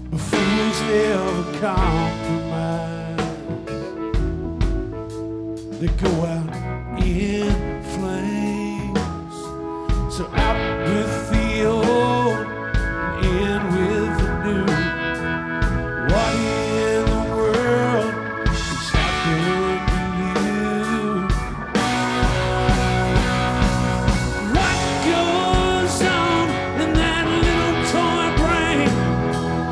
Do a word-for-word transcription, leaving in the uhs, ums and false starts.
Fools never compromise. They go out in flames. So out